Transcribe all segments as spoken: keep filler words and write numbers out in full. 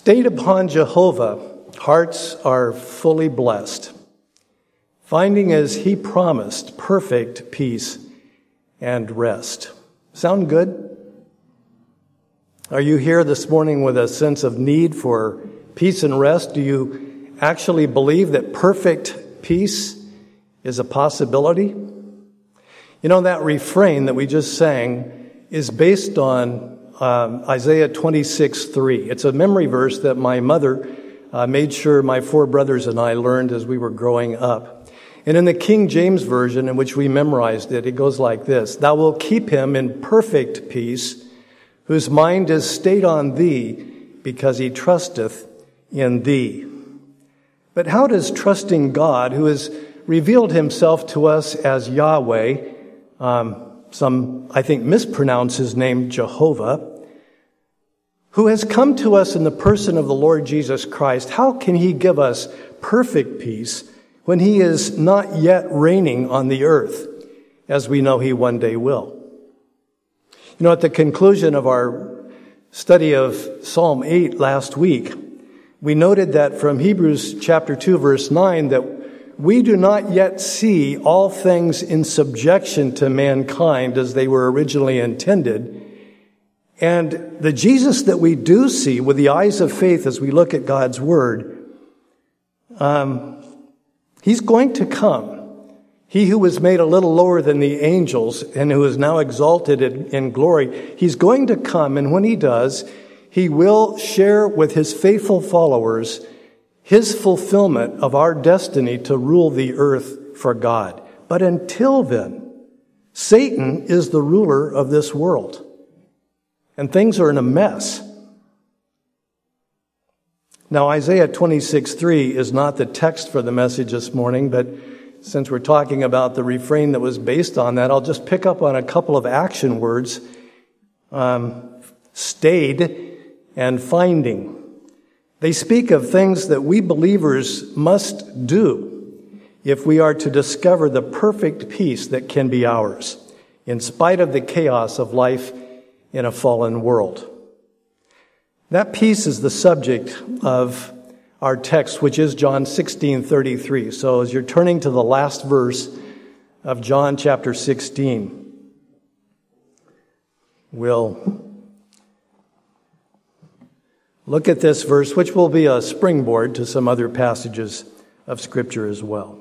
Stayed upon Jehovah, hearts are fully blessed, finding as he promised perfect peace and rest. Sound good? Are you here this morning with a sense of need for peace and rest? Do you actually believe that perfect peace is a possibility? You know, that refrain that we just sang is based on um, Isaiah twenty-six three. It's a memory verse that my mother uh, made sure my four brothers and I learned as we were growing up. And in the King James Version, in which we memorized it, it goes like this: Thou wilt keep him in perfect peace, whose mind is stayed on thee, because he trusteth in thee. But how does trusting God, who has revealed himself to us as Yahweh, um, some, I think, mispronounce his name, Jehovah, who has come to us in the person of the Lord Jesus Christ, how can he give us perfect peace when he is not yet reigning on the earth, as we know he one day will? You know, at the conclusion of our study of Psalm eight last week, we noted that from Hebrews chapter two, verse nine, that we do not yet see all things in subjection to mankind as they were originally intended. And the Jesus that we do see with the eyes of faith as we look at God's Word, um, he's going to come. He who was made a little lower than the angels and who is now exalted in, in glory, he's going to come, and when he does, he will share with his faithful followers his fulfillment of our destiny to rule the earth for God. But until then, Satan is the ruler of this world, and things are in a mess. Now, Isaiah twenty-six three is not the text for the message this morning, but since we're talking about the refrain that was based on that, I'll just pick up on a couple of action words, um, stayed and finding. They speak of things that we believers must do if we are to discover the perfect peace that can be ours, in spite of the chaos of life in a fallen world. That peace is the subject of our text, which is John sixteen thirty-three. So as you're turning to the last verse of John chapter sixteen, we'll look at this verse, which will be a springboard to some other passages of Scripture as well.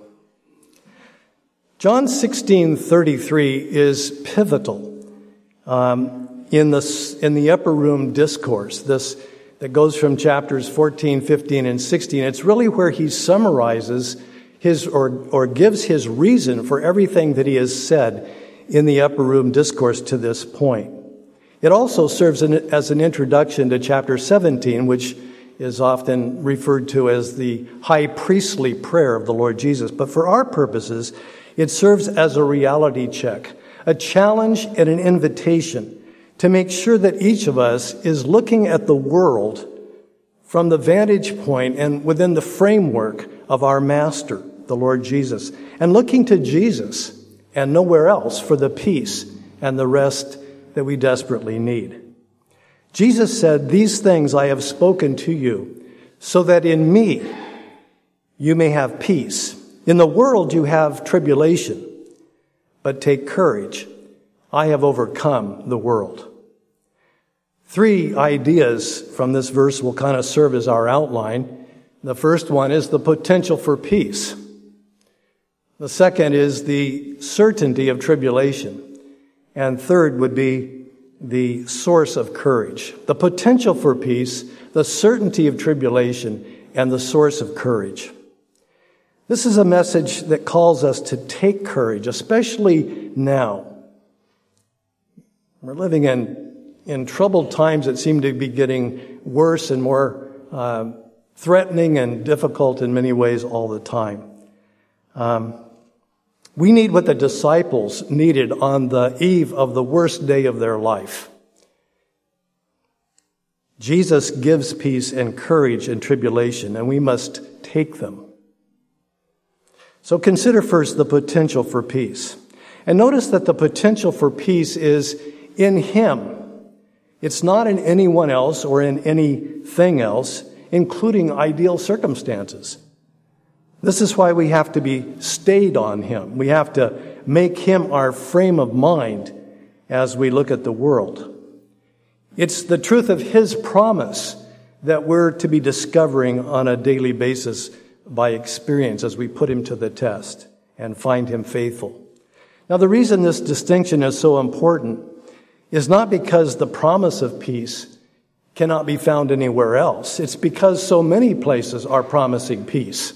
John sixteen thirty-three is pivotal um, in the in the upper room discourse. This that goes from chapters fourteen, fifteen, and sixteen. It's really where he summarizes his or or gives his reason for everything that he has said in the upper room discourse to this point. It also serves as an introduction to chapter seventeen, which is often referred to as the high priestly prayer of the Lord Jesus. But for our purposes, it serves as a reality check, a challenge and an invitation to make sure that each of us is looking at the world from the vantage point and within the framework of our Master, the Lord Jesus, and looking to Jesus and nowhere else for the peace and the rest that we desperately need. Jesus said, "These things I have spoken to you, so that in me you may have peace. In the world you have tribulation, but take courage. I have overcome the world." Three ideas from this verse will kind of serve as our outline. The first one is the potential for peace. The second is the certainty of tribulation. And third would be the source of courage. The potential for peace, the certainty of tribulation, and the source of courage. This is a message that calls us to take courage, especially now. We're living in, in troubled times that seem to be getting worse and more uh, threatening and difficult in many ways all the time. Um, We need what the disciples needed on the eve of the worst day of their life. Jesus gives peace and courage in tribulation, and we must take them. So consider first the potential for peace. And notice that the potential for peace is in Him. It's not in anyone else or in anything else. including ideal circumstances. This is why we have to be stayed on him. We have to make him our frame of mind as we look at the world. It's the truth of his promise that we're to be discovering on a daily basis by experience as we put him to the test and find him faithful. Now, the reason this distinction is so important is not because the promise of peace cannot be found anywhere else. It's because so many places are promising peace.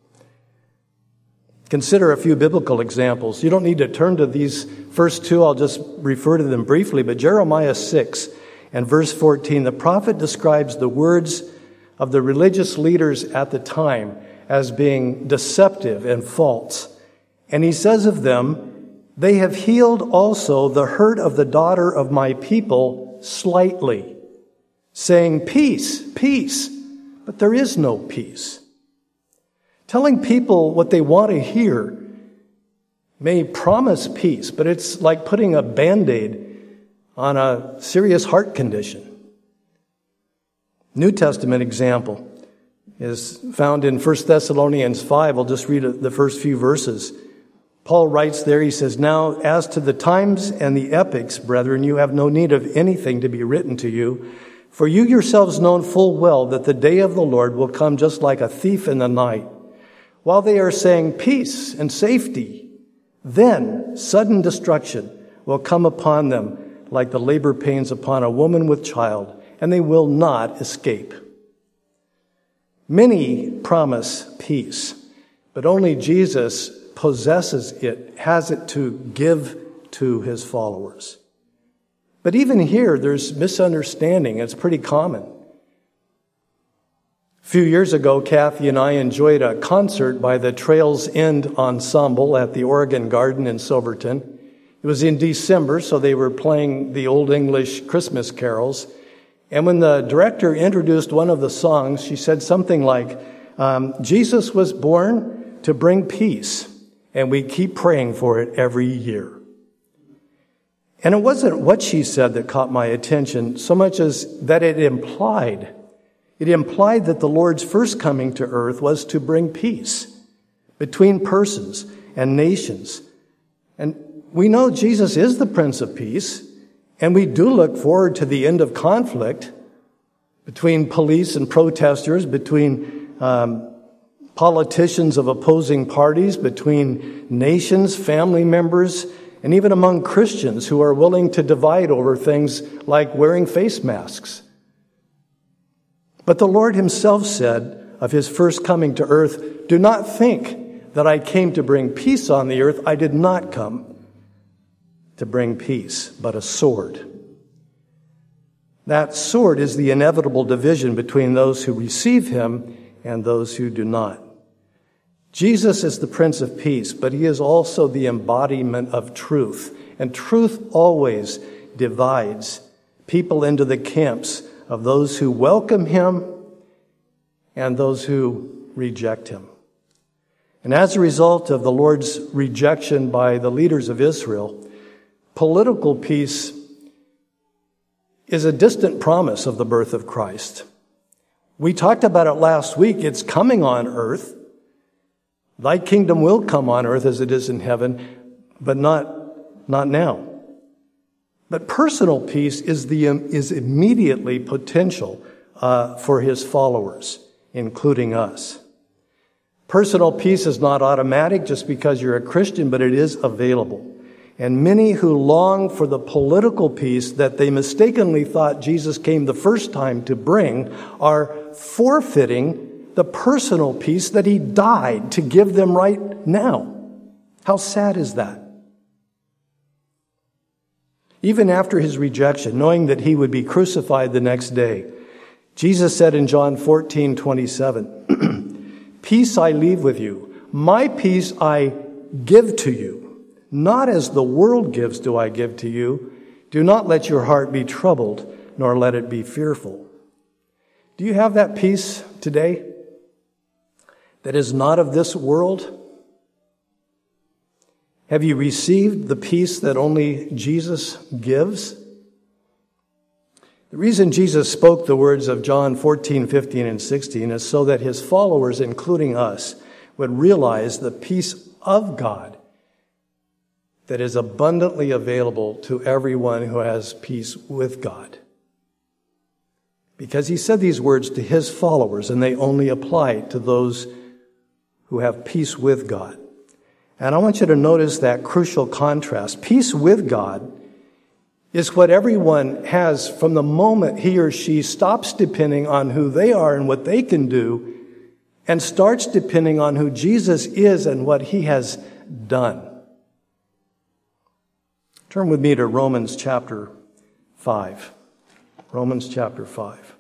Consider a few biblical examples. You don't need to turn to these first two. I'll just refer to them briefly. But Jeremiah six and verse fourteen, the prophet describes the words of the religious leaders at the time as being deceptive and false. And he says of them, they have healed also the hurt of the daughter of my people slightly, saying, peace, peace, but there is no peace. Telling people what they want to hear may promise peace, but it's like putting a Band-Aid on a serious heart condition. New Testament example is found in First Thessalonians five. I'll just read the first few verses. Paul writes there, he says, now as to the times and the epochs, brethren, you have no need of anything to be written to you, for you yourselves know full well that the day of the Lord will come just like a thief in the night. While they are saying peace and safety, then sudden destruction will come upon them like the labor pains upon a woman with child, and they will not escape. Many promise peace, but only Jesus possesses it, has it to give to his followers. But even here, there's misunderstanding. It's pretty common. A few years ago, Kathy and I enjoyed a concert by the Trails End Ensemble at the Oregon Garden in Silverton. It was in December, so they were playing the Old English Christmas carols. And when the director introduced one of the songs, she said something like, um, Jesus was born to bring peace, and we keep praying for it every year. And it wasn't what she said that caught my attention so much as that it implied It implied that the Lord's first coming to earth was to bring peace between persons and nations. And we know Jesus is the Prince of Peace, and we do look forward to the end of conflict between police and protesters, between um, politicians of opposing parties, between nations, family members, and even among Christians who are willing to divide over things like wearing face masks. But the Lord himself said of his first coming to earth, do not think that I came to bring peace on the earth. I did not come to bring peace, but a sword. That sword is the inevitable division between those who receive him and those who do not. Jesus is the Prince of Peace, but he is also the embodiment of truth. And truth always divides people into the camps of those who welcome him and those who reject him. And as a result of the Lord's rejection by the leaders of Israel, political peace is a distant promise of the birth of Christ. We talked about it last week. It's coming on earth. Thy kingdom will come on earth as it is in heaven, but not, not now. But personal peace is the is immediately potential uh, for his followers, including us. Personal peace is not automatic just because you're a Christian, but it is available. And many who long for the political peace that they mistakenly thought Jesus came the first time to bring are forfeiting the personal peace that he died to give them right now. How sad is that? Even after his rejection, knowing that he would be crucified the next day, Jesus said in John fourteen twenty-seven, peace I leave with you, my peace I give to you. Not as the world gives do I give to you. Do not let your heart be troubled, nor let it be fearful. Do you have that peace today that is not of this world? Have you received the peace that only Jesus gives? The reason Jesus spoke the words of John fourteen, fifteen, and sixteen is so that his followers, including us, would realize the peace of God that is abundantly available to everyone who has peace with God. Because he said these words to his followers, and they only apply to those who have peace with God. And I want you to notice that crucial contrast. Peace with God is what everyone has from the moment he or she stops depending on who they are and what they can do and starts depending on who Jesus is and what he has done. Turn with me to Romans chapter five. Romans chapter five.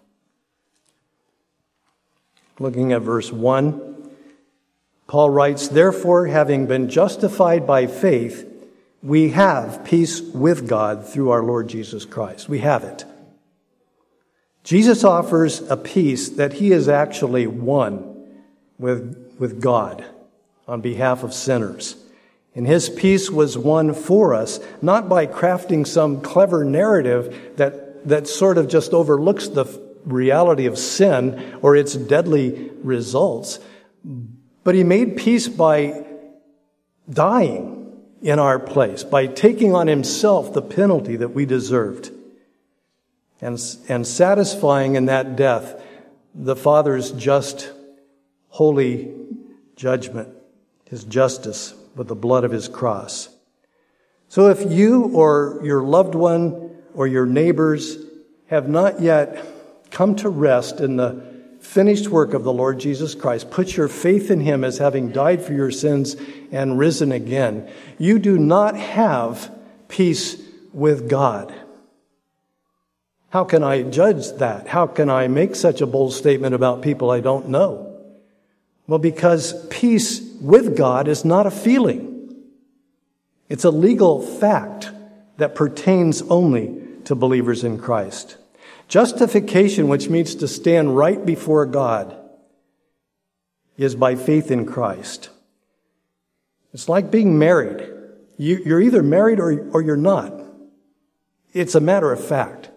Looking at verse one, Paul writes, "Therefore, having been justified by faith, we have peace with God through our Lord Jesus Christ." We have it. Jesus offers a peace that he has actually won with, with God on behalf of sinners. And his peace was won for us, not by crafting some clever narrative that, that sort of just overlooks the reality of sin or its deadly results, but he made peace by dying in our place, by taking on himself the penalty that we deserved, and, and satisfying in that death the Father's just, holy judgment, his justice with the blood of his cross. So if you or your loved one or your neighbors have not yet come to rest in the finished work of the Lord Jesus Christ, put your faith in him as having died for your sins and risen again, you do not have peace with God. How can I judge that? How can I make such a bold statement about people I don't know? Well, because peace with God is not a feeling. It's a legal fact that pertains only to believers in Christ. Justification, which means to stand right before God, is by faith in Christ. It's like being married. You, you're either married or, or you're not. It's a matter of fact.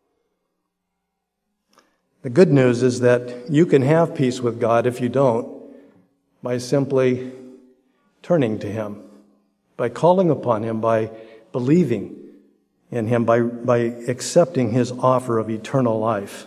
The good news is that you can have peace with God if you don't, by simply turning to him, by calling upon him, by believing in him, by, by accepting his offer of eternal life.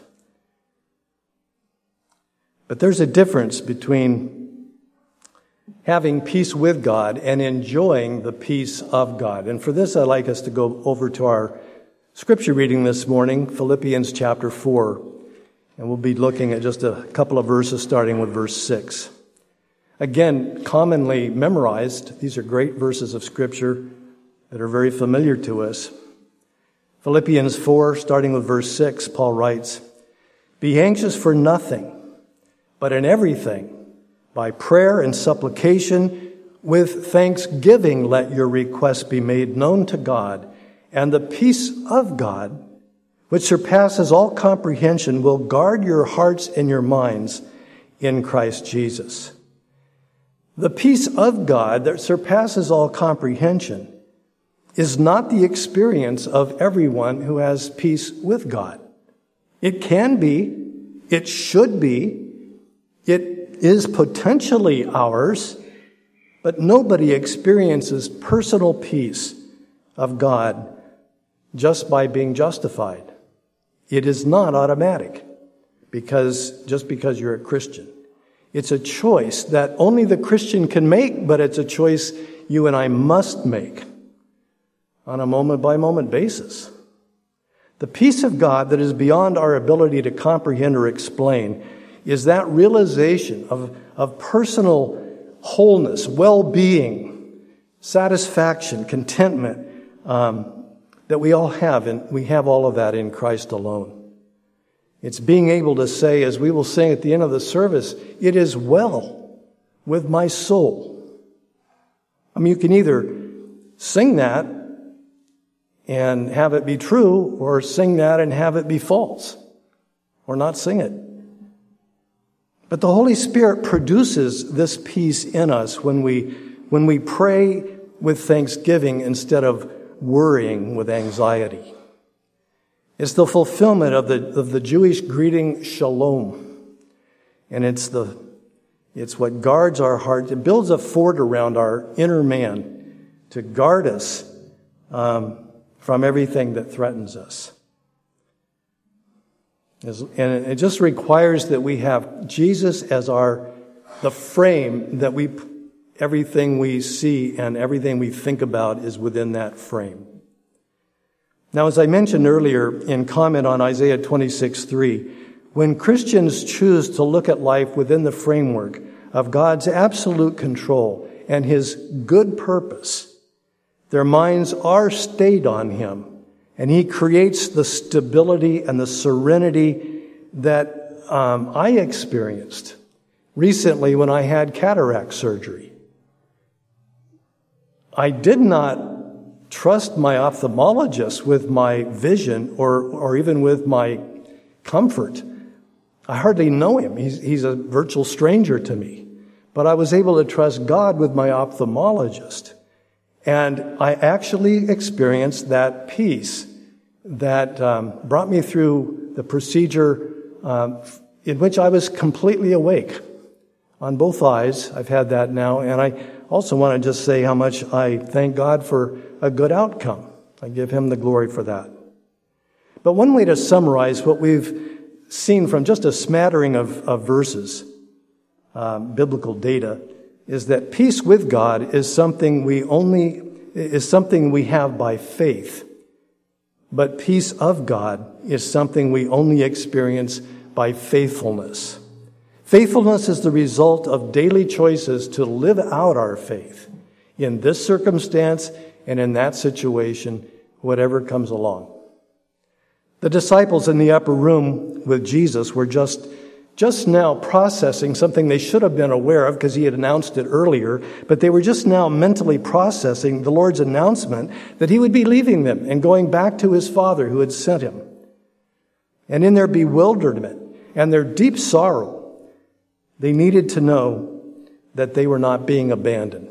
But there's a difference between having peace with God and enjoying the peace of God. And for this, I'd like us to go over to our scripture reading this morning, Philippians chapter four. And we'll be looking at just a couple of verses starting with verse six. Again, commonly memorized. These are great verses of scripture that are very familiar to us. Philippians four, starting with verse six, Paul writes, "Be anxious for nothing, but in everything, by prayer and supplication, with thanksgiving let your requests be made known to God, and the peace of God, which surpasses all comprehension, will guard your hearts and your minds in Christ Jesus." The peace of God that surpasses all comprehension is not the experience of everyone who has peace with God. It can be, it should be, it is potentially ours, but nobody experiences personal peace of God just by being justified. It is not automatic because just because you're a Christian. It's a choice that only the Christian can make, but it's a choice you and I must make on a moment-by-moment basis. The peace of God that is beyond our ability to comprehend or explain is that realization of, of personal wholeness, well-being, satisfaction, contentment um, that we all have, and we have all of that in Christ alone. It's being able to say, as we will sing at the end of the service, "It is well with my soul." I mean, you can either sing that and have it be true, or sing that and have it be false, or not sing it. But the Holy Spirit produces this peace in us when we, when we pray with thanksgiving instead of worrying with anxiety. It's the fulfillment of the, of the Jewish greeting shalom. And it's the, it's what guards our heart. It builds a fort around our inner man to guard us um, from everything that threatens us. And it just requires that we have Jesus as our, the frame that we, everything we see and everything we think about is within that frame. Now, as I mentioned earlier in comment on Isaiah twenty-six three, when Christians choose to look at life within the framework of God's absolute control and His good purpose, their minds are stayed on Him, and He creates the stability and the serenity that um, I experienced recently when I had cataract surgery. I did not trust my ophthalmologist with my vision or, or even with my comfort. I hardly know him. He's, he's a virtual stranger to me. But I was able to trust God with my ophthalmologist. And I actually experienced that peace that um, brought me through the procedure um, in which I was completely awake on both eyes. I've had that now. And I also want to just say how much I thank God for a good outcome. I give Him the glory for that. But one way to summarize what we've seen from just a smattering of, of verses, um, biblical data, is that peace with God is something we only is something we have by faith. But peace of God is something we only experience by faithfulness. Faithfulness is the result of daily choices to live out our faith in this circumstance and in that situation, whatever comes along. The disciples in the upper room with Jesus were just, just now processing something they should have been aware of because He had announced it earlier, but they were just now mentally processing the Lord's announcement that He would be leaving them and going back to His Father who had sent Him. And in their bewilderment and their deep sorrow, they needed to know that they were not being abandoned.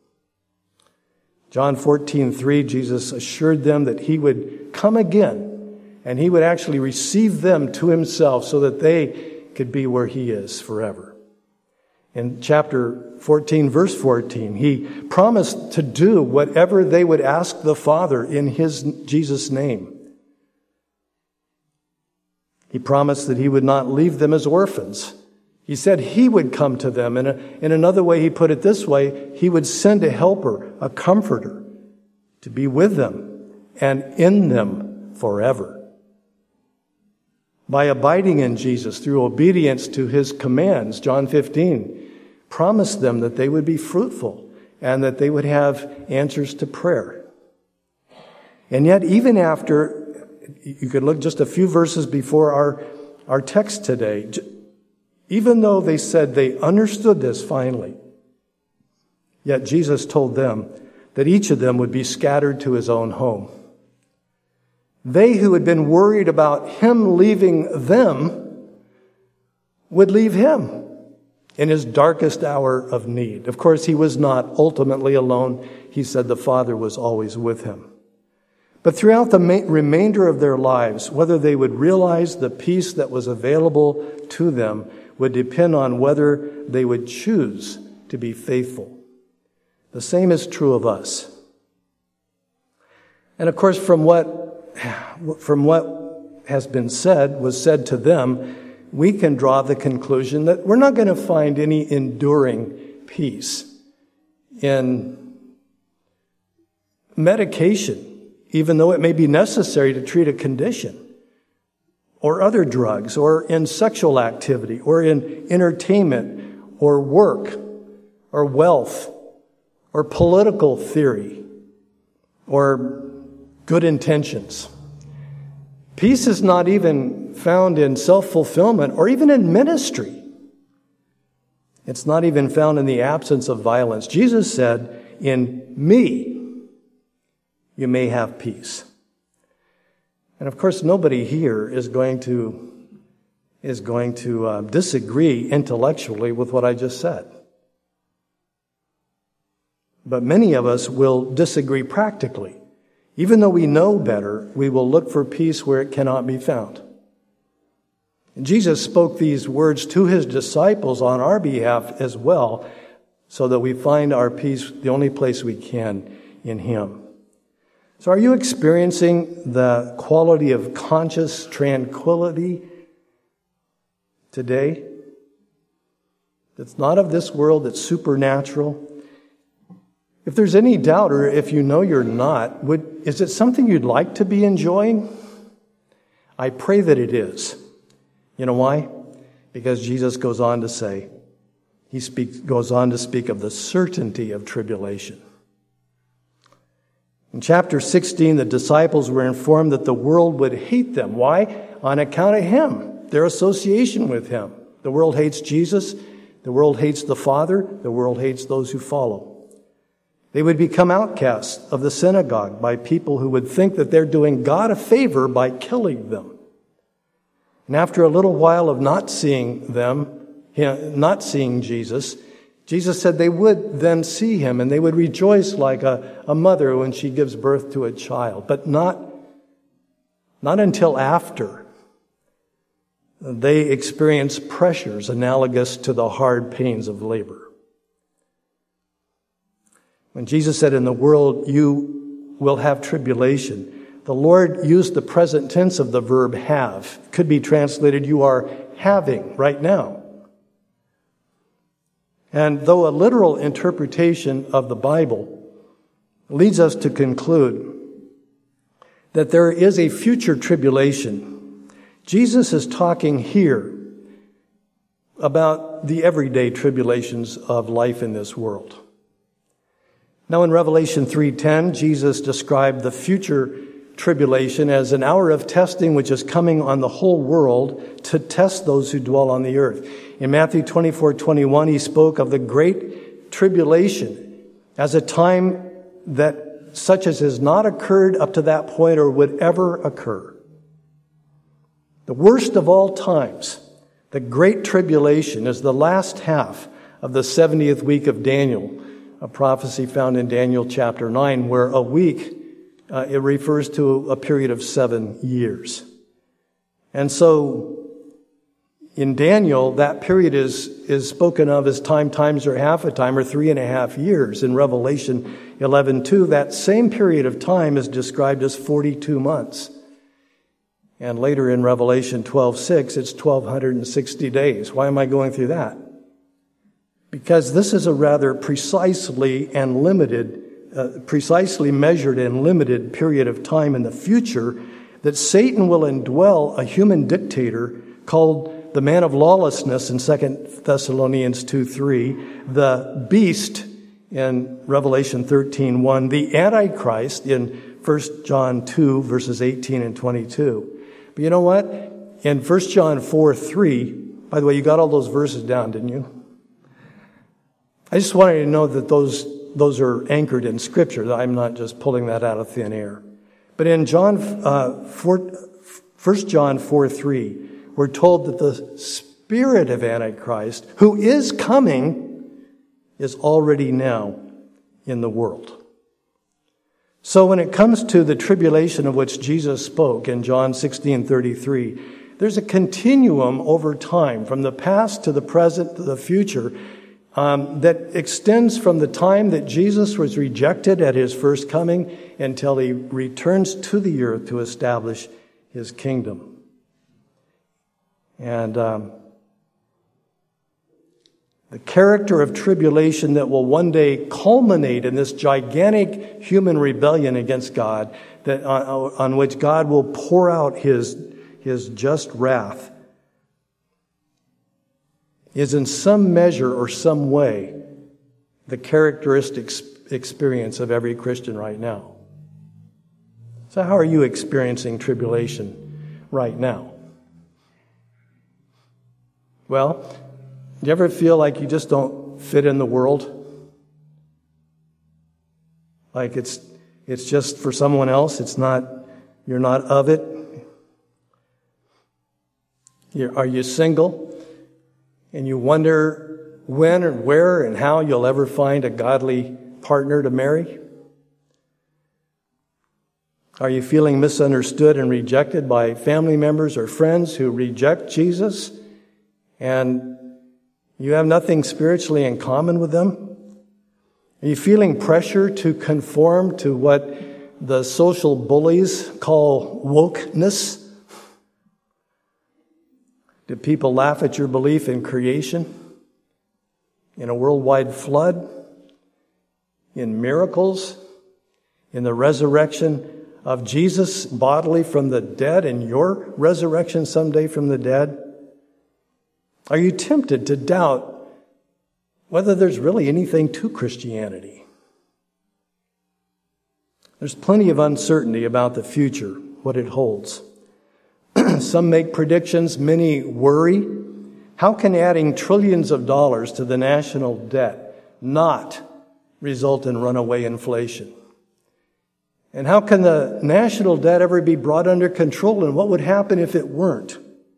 John fourteen three, Jesus assured them that He would come again and He would actually receive them to Himself so that they could be where He is forever. In chapter fourteen, verse fourteen, He promised to do whatever they would ask the Father in His, Jesus' name. He promised that He would not leave them as orphans. He said He would come to them. And in another way, He put it this way, He would send a helper, a comforter, to be with them and in them forever. By abiding in Jesus through obedience to His commands, John fifteen promised them that they would be fruitful and that they would have answers to prayer. And yet, even after, you could look just a few verses before our, our text today, even though they said they understood this finally, yet Jesus told them that each of them would be scattered to his own home. They who had been worried about Him leaving them would leave Him in His darkest hour of need. Of course, He was not ultimately alone. He said the Father was always with Him. But throughout the remainder of their lives, whether they would realize the peace that was available to them would depend on whether they would choose to be faithful. The same is true of us. And of course, from what, from what has been said, was said to them, we can draw the conclusion that we're not going to find any enduring peace in medication, even though it may be necessary to treat a condition, or other drugs, or in sexual activity, or in entertainment, or work, or wealth, or political theory, or good intentions. Peace is not even found in self-fulfillment or even in ministry. It's not even found in the absence of violence. Jesus said, in me, you may have peace. And of course, nobody here is going to, is going to uh, disagree intellectually with what I just said. But many of us will disagree practically. Even though we know better, we will look for peace where it cannot be found. And Jesus spoke these words to his disciples on our behalf as well, so that we find our peace the only place we can in him. So are you experiencing the quality of conscious tranquility today? It's not of this world, it's supernatural. If there's any doubt, or if you know you're not, would, is it something you'd like to be enjoying? I pray that it is. You know why? Because Jesus goes on to say, he speaks, goes on to speak of the certainty of tribulation. In chapter sixteen, the disciples were informed that the world would hate them. Why? On account of him, their association with him. The world hates Jesus. The world hates the Father. The world hates those who follow. They would become outcasts of the synagogue by people who would think that they're doing God a favor by killing them. And after a little while of not seeing them, not seeing Jesus, Jesus said they would then see him and they would rejoice like a, a mother when she gives birth to a child, but not, not until after they experience pressures analogous to the hard pains of labor. When Jesus said, in the world you will have tribulation, the Lord used the present tense of the verb have. It could be translated, you are having right now. And though a literal interpretation of the Bible leads us to conclude that there is a future tribulation, Jesus is talking here about the everyday tribulations of life in this world. Now in Revelation three ten, Jesus described the future tribulation as an hour of testing which is coming on the whole world to test those who dwell on the earth. In Matthew twenty-four twenty-one, he spoke of the great tribulation as a time that such as has not occurred up to that point or would ever occur. The worst of all times, the great tribulation, is the last half of the seventieth week of Daniel, a prophecy found in Daniel chapter nine, where a week, uh, it refers to a period of seven years. And so, in Daniel, that period is, is spoken of as time times or half a time, or three and a half years. In Revelation eleven two, that same period of time is described as forty-two months. And later in Revelation twelve six, it's twelve sixty days. Why am I going through that? Because this is a rather precisely and limited, uh, precisely measured and limited period of time in the future that Satan will indwell a human dictator called the man of lawlessness in Second Thessalonians two three, the beast in Revelation thirteen one, the Antichrist in First John two verses eighteen and twenty-two. But you know what? In First John four three, by the way, you got all those verses down, didn't you? I just wanted you to know that those those are anchored in Scripture. I'm not just pulling that out of thin air. But in John, uh, four, First John four three, we're told that the spirit of Antichrist, who is coming, is already now in the world. So when it comes to the tribulation of which Jesus spoke in John sixteen thirty-three, there's a continuum over time, from the past to the present to the future, um, that extends from the time that Jesus was rejected at his first coming until he returns to the earth to establish his kingdom. And um, the character of tribulation that will one day culminate in this gigantic human rebellion against God, that on, on which God will pour out his, his just wrath, is in some measure or some way the characteristic experience of every Christian right now. So how are you experiencing tribulation right now? Well, do you ever feel like you just don't fit in the world? Like it's it's just for someone else, it's not, you're not of it? You're, are you single? And you wonder when and where and how you'll ever find a godly partner to marry? Are you feeling misunderstood and rejected by family members or friends who reject Jesus, and you have nothing spiritually in common with them? Are you feeling pressure to conform to what the social bullies call wokeness? Do people laugh at your belief in creation, in a worldwide flood, in miracles, in the resurrection of Jesus bodily from the dead, and your resurrection someday from the dead? Are you tempted to doubt whether there's really anything to Christianity? There's plenty of uncertainty about the future, what it holds. Some make predictions, many worry. How can adding trillions of dollars to the national debt not result in runaway inflation? And how can the national debt ever be brought under control? And what would happen if it weren't?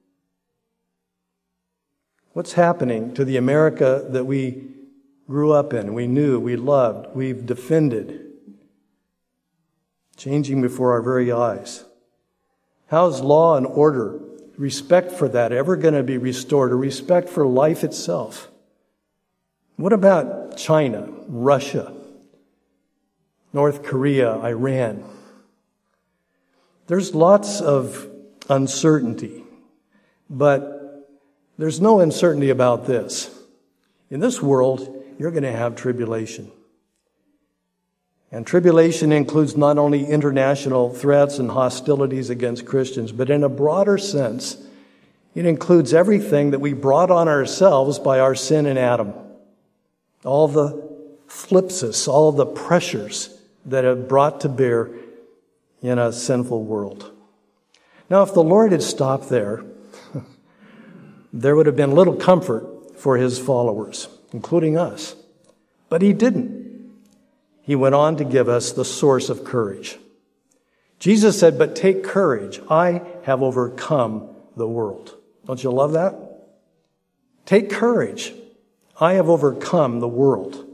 What's happening to the America that we grew up in, we knew, we loved, we've defended? Changing before our very eyes. How's law and order, respect for that, ever going to be restored, or respect for life itself? What about China, Russia, North Korea, Iran? There's lots of uncertainty, but there's no uncertainty about this. In this world, you're going to have tribulation. And tribulation includes not only international threats and hostilities against Christians, but in a broader sense, it includes everything that we brought on ourselves by our sin in Adam. All the thlipsis, all the pressures that have brought to bear in a sinful world. Now, if the Lord had stopped there, there would have been little comfort for his followers, including us. But he didn't. He went on to give us the source of courage. Jesus said, "But take courage, I have overcome the world." Don't you love that? Take courage, I have overcome the world.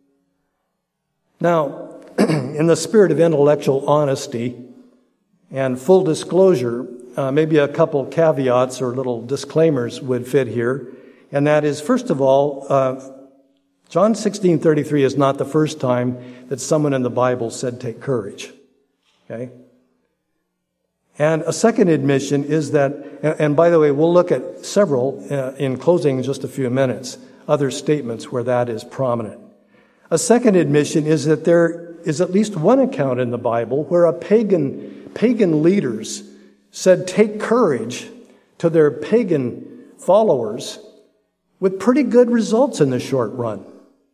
Now, in the spirit of intellectual honesty and full disclosure, uh, maybe a couple caveats or little disclaimers would fit here. And that is, first of all, uh, John sixteen thirty-three is not the first time that someone in the Bible said, "Take courage." Okay? And a second admission is that, and by the way, we'll look at several uh, in closing in just a few minutes, other statements where that is prominent. A second admission is that there is at least one account in the Bible where a pagan, pagan leaders said, "Take courage," to their pagan followers with pretty good results in the short run.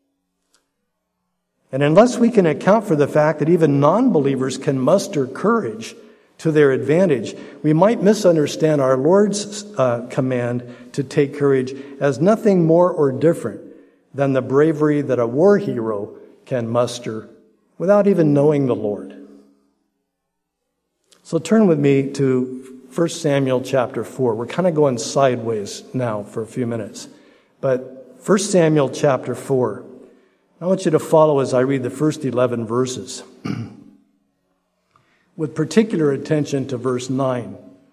And unless we can account for the fact that even non-believers can muster courage to their advantage, we might misunderstand our Lord's uh, command to take courage as nothing more or different than the bravery that a war hero can muster without even knowing the Lord. So turn with me to First Samuel chapter four. We're kind of going sideways now for a few minutes. But First Samuel chapter four. I want you to follow as I read the first eleven verses, with particular attention to verse nine.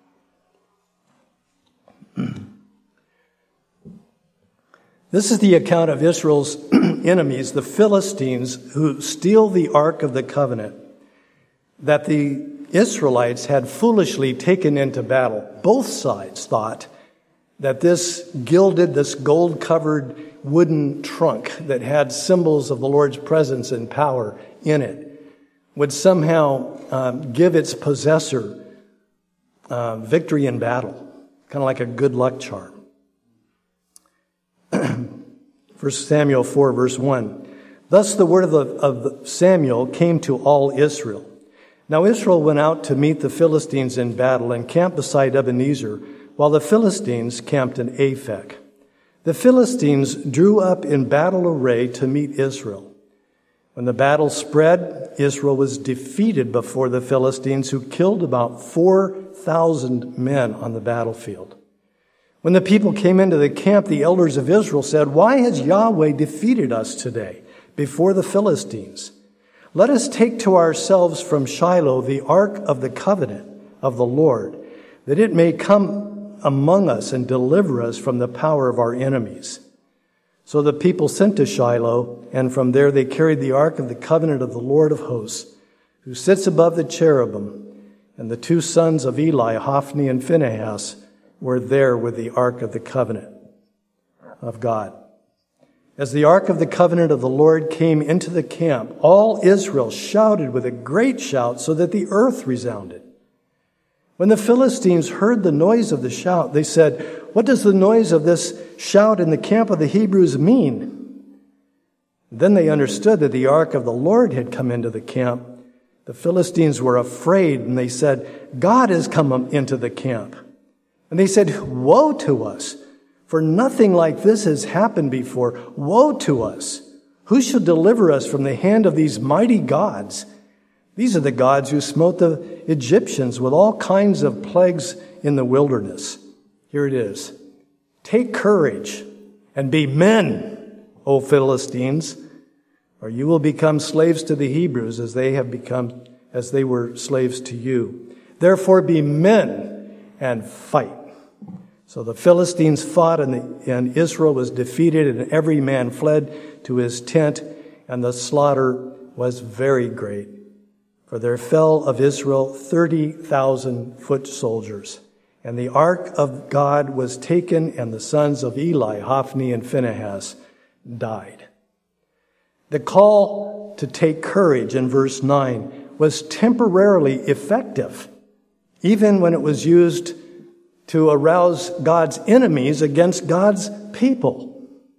This is the account of Israel's enemies, the Philistines, who steal the Ark of the Covenant that the Israelites had foolishly taken into battle. Both sides thought that this gilded, this gold-covered wooden trunk that had symbols of the Lord's presence and power in it would somehow um, give its possessor uh, victory in battle, kind of like a good luck charm. First Samuel four, verse one. Thus the word of, the, of Samuel came to all Israel. Now Israel went out to meet the Philistines in battle and camped beside Ebenezer, while the Philistines camped in Aphek. The Philistines drew up in battle array to meet Israel. When the battle spread, Israel was defeated before the Philistines, who killed about four thousand men on the battlefield. When the people came into the camp, the elders of Israel said, "Why has Yahweh defeated us today before the Philistines? Let us take to ourselves from Shiloh the ark of the covenant of the Lord, that it may come among us and deliver us from the power of our enemies." So the people sent to Shiloh, and from there they carried the ark of the covenant of the Lord of hosts, who sits above the cherubim, and the two sons of Eli, Hophni and Phinehas, were there with the ark of the covenant of God. As the ark of the covenant of the Lord came into the camp, all Israel shouted with a great shout so that the earth resounded. When the Philistines heard the noise of the shout, they said, "What does the noise of this shout in the camp of the Hebrews mean?" Then they understood that the ark of the Lord had come into the camp. The Philistines were afraid, and they said, "God has come into the camp." And they said, "Woe to us, for nothing like this has happened before. Woe to us! Who shall deliver us from the hand of these mighty gods? These are the gods who smote the Egyptians with all kinds of plagues in the wilderness." Here it is. "Take courage and be men, O Philistines, or you will become slaves to the Hebrews as they have become, as they were slaves to you. Therefore be men and fight." So the Philistines fought, and, the, and Israel was defeated, and every man fled to his tent, and the slaughter was very great. For there fell of Israel thirty thousand foot soldiers. And the ark of God was taken, and the sons of Eli, Hophni and Phinehas, died. The call to take courage in verse nine was temporarily effective, even when it was used to arouse God's enemies against God's people.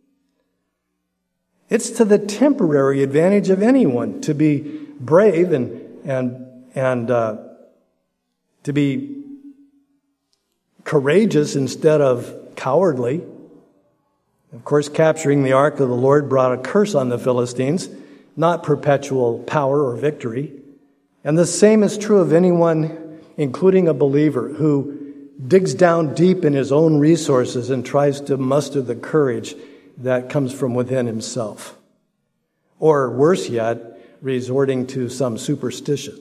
It's to the temporary advantage of anyone to be brave and and and uh, to be courageous instead of cowardly. Of course, capturing the ark of the Lord brought a curse on the Philistines, not perpetual power or victory. And the same is true of anyone, including a believer, who digs down deep in his own resources and tries to muster the courage that comes from within himself. Or worse yet, resorting to some superstition.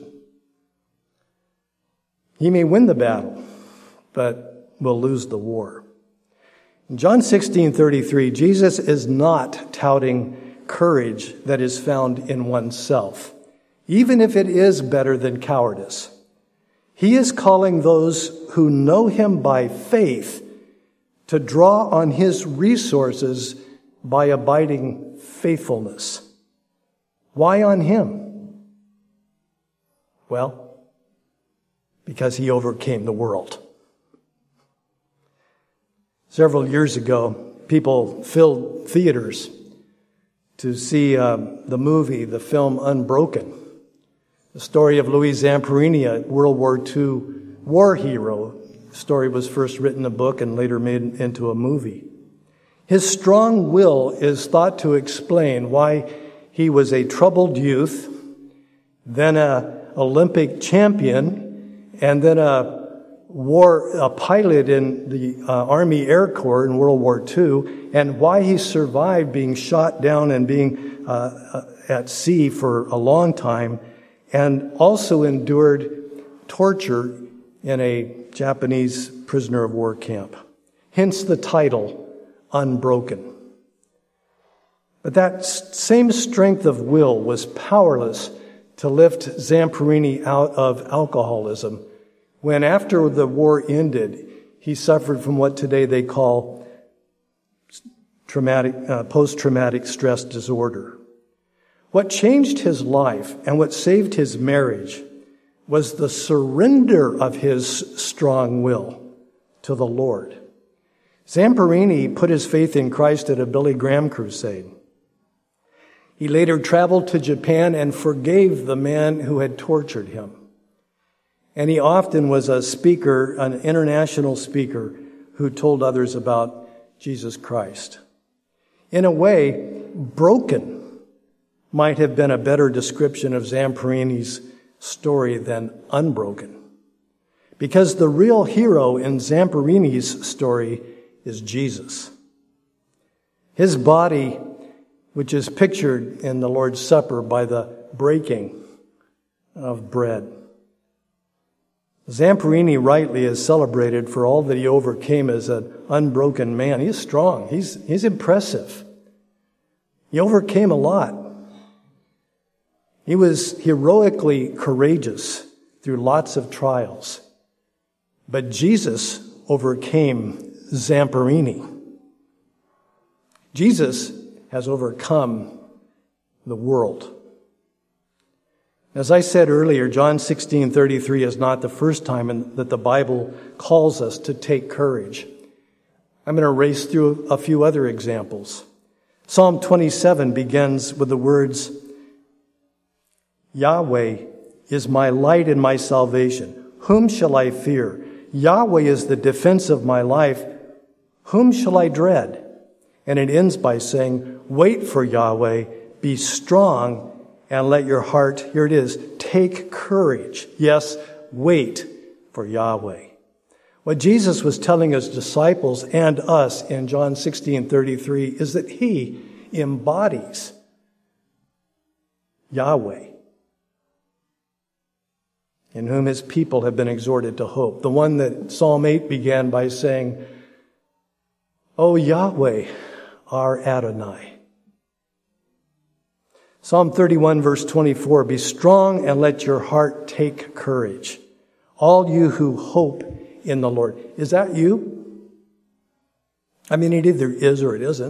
He may win the battle, but will lose the war. In John sixteen thirty-three, Jesus is not touting courage that is found in oneself, even if it is better than cowardice. He is calling those who know him by faith to draw on his resources by abiding faithfulness. Why on him? Well, because he overcame the world. Several years ago, people filled theaters to see uh, the movie, the film Unbroken, the story of Louis Zamperini, a World War Two war hero. The story was first written in a book and later made into a movie. His strong will is thought to explain why he was a troubled youth, then an Olympic champion, and then a war a pilot in the uh, Army Air Corps in World War Two, and why he survived being shot down and being uh, at sea for a long time, and also endured torture in a Japanese prisoner of war camp. Hence the title, Unbroken. But that same strength of will was powerless to lift Zamperini out of alcoholism when, after the war ended, he suffered from what today they call traumatic, uh, post-traumatic stress disorder. What changed his life and what saved his marriage was the surrender of his strong will to the Lord. Zamperini put his faith in Christ at a Billy Graham crusade. He later traveled to Japan and forgave the man who had tortured him. And he often was a speaker, an international speaker, who told others about Jesus Christ. In a way, broken might have been a better description of Zamperini's story than unbroken. Because the real hero in Zamperini's story is Jesus. His body, which is pictured in the Lord's Supper by the breaking of bread. Zamperini rightly is celebrated for all that he overcame as an unbroken man. He's strong. He's, he's impressive. He overcame a lot. He was heroically courageous through lots of trials. But Jesus overcame Zamperini. Jesus has overcome the world. As I said earlier, John sixteen thirty-three is not the first time in, that the Bible calls us to take courage. I'm going to race through a few other examples. Psalm twenty-seven begins with the words, Yahweh is my light and my salvation. Whom shall I fear? Yahweh is the defense of my life. Whom shall I dread? And it ends by saying, wait for Yahweh, be strong, and let your heart, here it is, take courage. Yes, wait for Yahweh. What Jesus was telling his disciples and us in John sixteen thirty-three is that he embodies Yahweh, in whom his people have been exhorted to hope. The one that Psalm eight began by saying, O Yahweh, our Adonai. Psalm thirty-one verse twenty-four, be strong and let your heart take courage, all you who hope in the Lord. Is that you? I mean, it either is or it isn't.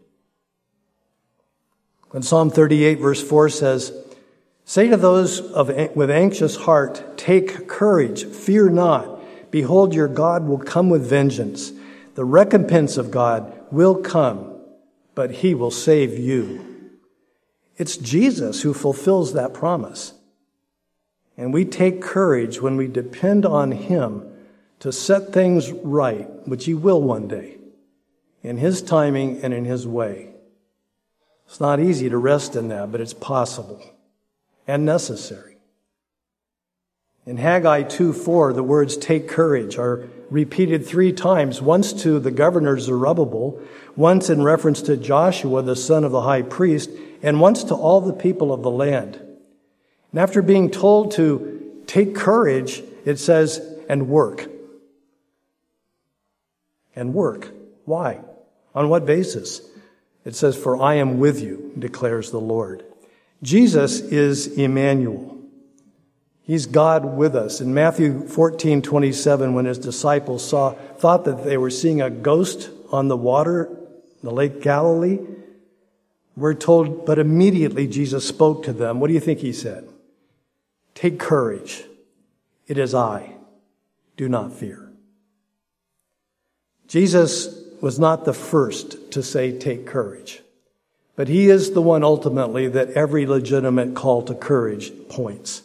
When Psalm thirty-eight verse four says, say to those of, with anxious heart, take courage, fear not. Behold, your God will come with vengeance. The recompense of God will come, but he will save you. It's Jesus who fulfills that promise. And we take courage when we depend on him to set things right, which he will one day, in his timing and in his way. It's not easy to rest in that, but it's possible and necessary. In Haggai two four, the words take courage are repeated three times, once to the governor Zerubbabel, once in reference to Joshua, the son of the high priest, and once to all the people of the land. And after being told to take courage, it says, and work. And work. Why? On what basis? It says, for I am with you, declares the Lord. Jesus is Emmanuel. He's God with us. In Matthew fourteen twenty-seven, when his disciples saw, thought that they were seeing a ghost on the water, the Lake Galilee, we're told, but immediately Jesus spoke to them. What do you think he said? Take courage. It is I. Do not fear. Jesus was not the first to say take courage, but he is the one ultimately that every legitimate call to courage points,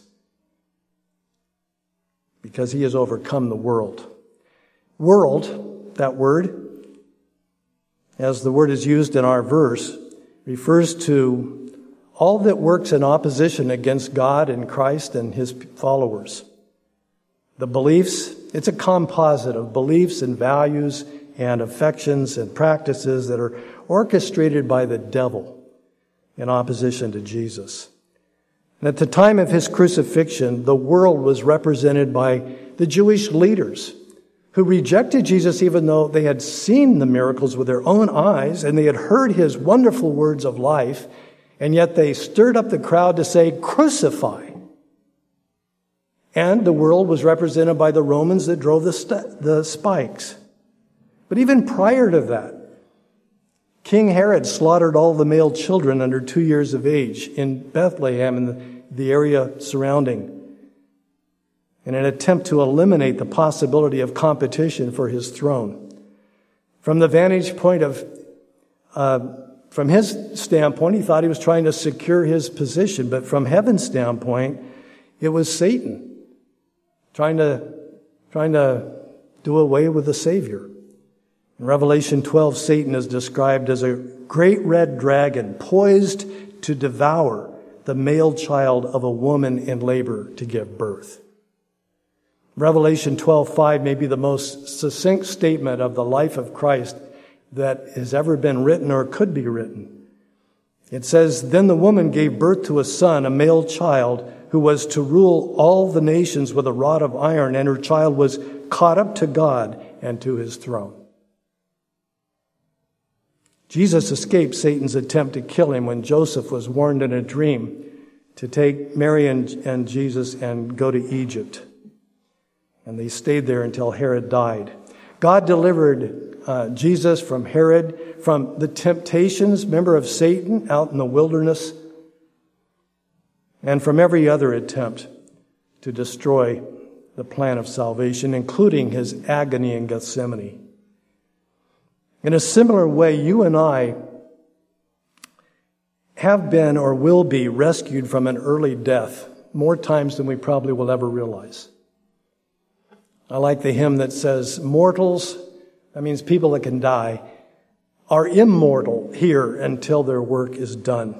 because he has overcome the world. World, that word, as the word is used in our verse, refers to all that works in opposition against God and Christ and his followers. The beliefs, it's a composite of beliefs and values and affections and practices that are orchestrated by the devil in opposition to Jesus. And at the time of his crucifixion, the world was represented by the Jewish leaders who rejected Jesus even though they had seen the miracles with their own eyes and they had heard his wonderful words of life, and yet they stirred up the crowd to say, crucify. And the world was represented by the Romans that drove the, st- the spikes. But even prior to that, King Herod slaughtered all the male children under two years of age in Bethlehem and the, the area surrounding, in an attempt to eliminate the possibility of competition for his throne. From the vantage point of, uh, from his standpoint, he thought he was trying to secure his position, but from heaven's standpoint, it was Satan trying to, trying to do away with the Savior. In Revelation twelve, Satan is described as a great red dragon poised to devour the male child of a woman in labor to give birth. Revelation twelve five may be the most succinct statement of the life of Christ that has ever been written or could be written. It says, "Then the woman gave birth to a son, a male child, who was to rule all the nations with a rod of iron, and her child was caught up to God and to his throne." Jesus escaped Satan's attempt to kill him when Joseph was warned in a dream to take Mary and, and Jesus and go to Egypt. And they stayed there until Herod died. God delivered uh, Jesus from Herod, from the temptations, remember, of Satan out in the wilderness, and from every other attempt to destroy the plan of salvation, including his agony in Gethsemane. In a similar way, you and I have been or will be rescued from an early death more times than we probably will ever realize. I like the hymn that says, "Mortals," that means people that can die, "are immortal here until their work is done."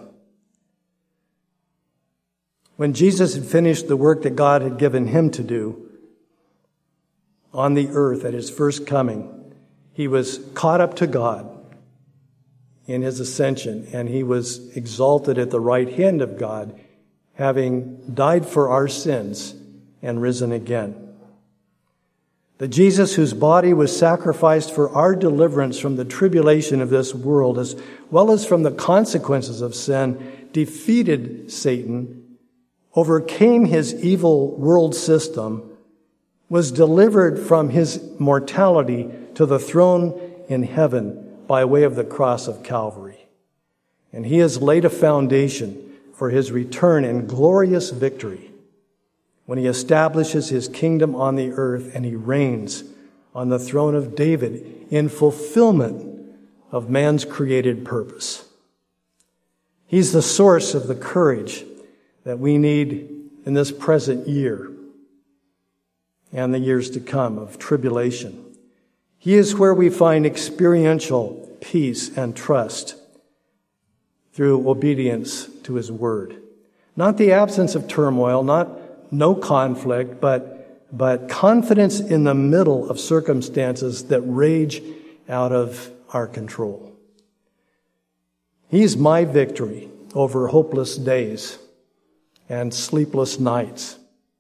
When Jesus had finished the work that God had given him to do on the earth at his first coming, he was caught up to God in his ascension, and he was exalted at the right hand of God, having died for our sins and risen again. The Jesus whose body was sacrificed for our deliverance from the tribulation of this world, as well as from the consequences of sin, defeated Satan, overcame his evil world system, was delivered from his mortality to the throne in heaven by way of the cross of Calvary. And he has laid a foundation for his return in glorious victory when he establishes his kingdom on the earth and he reigns on the throne of David in fulfillment of man's created purpose. He's the source of the courage that we need in this present year and the years to come of tribulation. He is where we find experiential peace and trust through obedience to his word. Not the absence of turmoil, not no conflict, but, but confidence in the middle of circumstances that rage out of our control. He's my victory over hopeless days and sleepless nights.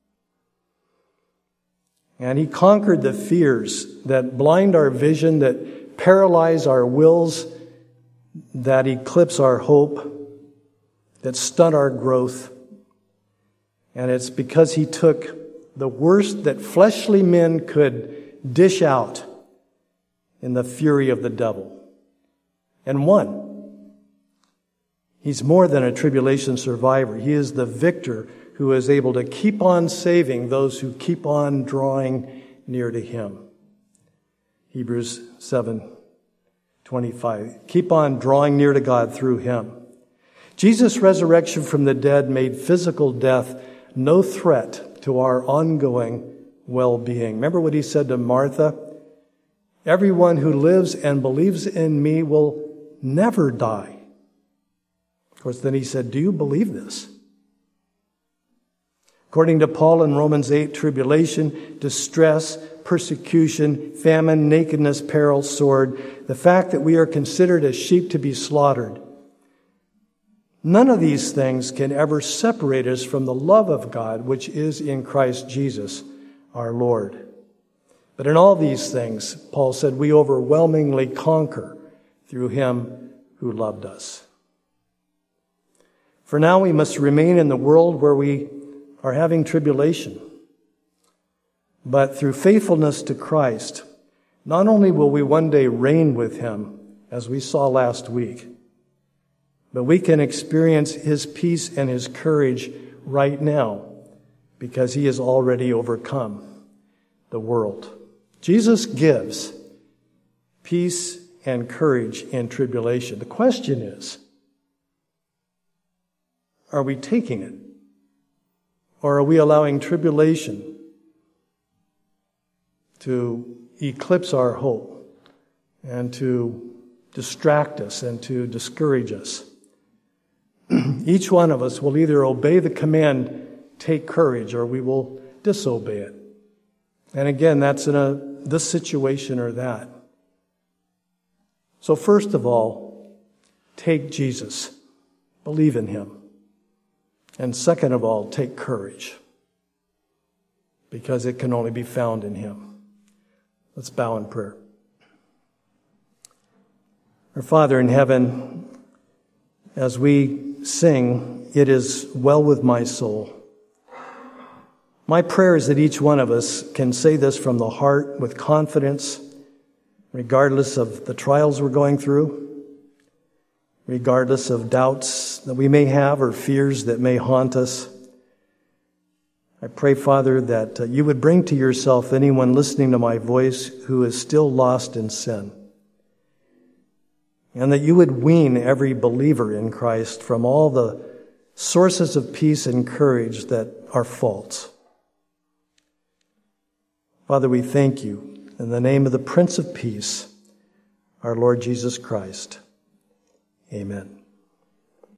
And he conquered the fears that blind our vision, that paralyze our wills, that eclipse our hope, that stunt our growth. And it's because he took the worst that fleshly men could dish out in the fury of the devil and won. He's more than a tribulation survivor. He is the victor who is able to keep on saving those who keep on drawing near to him. Hebrews seven twenty-five. Keep on drawing near to God through him. Jesus' resurrection from the dead made physical death no threat to our ongoing well-being. Remember what he said to Martha? "Everyone who lives and believes in me will never die." Of course, then he said, "Do you believe this?" According to Paul in Romans eight, tribulation, distress, persecution, famine, nakedness, peril, sword, the fact that we are considered as sheep to be slaughtered. None of these things can ever separate us from the love of God, which is in Christ Jesus, our Lord. But in all these things, Paul said, we overwhelmingly conquer through him who loved us. For now we must remain in the world where we are having tribulation. But through faithfulness to Christ, not only will we one day reign with him, as we saw last week, but we can experience his peace and his courage right now because he has already overcome the world. Jesus gives peace and courage in tribulation. The question is, are we taking it? Or are we allowing tribulation to eclipse our hope and to distract us and to discourage us? Each one of us will either obey the command, take courage, or we will disobey it. And again, that's in a this situation or that. So first of all, take Jesus. Believe in him. And second of all, take courage, because it can only be found in him. Let's bow in prayer. Our Father in heaven, as we sing, "It is well with my soul," my prayer is that each one of us can say this from the heart with confidence, regardless of the trials we're going through, regardless of doubts that we may have or fears that may haunt us. I pray, Father, that uh, you would bring to yourself anyone listening to my voice who is still lost in sin, and that you would wean every believer in Christ from all the sources of peace and courage that are false. Father, we thank you in the name of the Prince of Peace, our Lord Jesus Christ. Amen.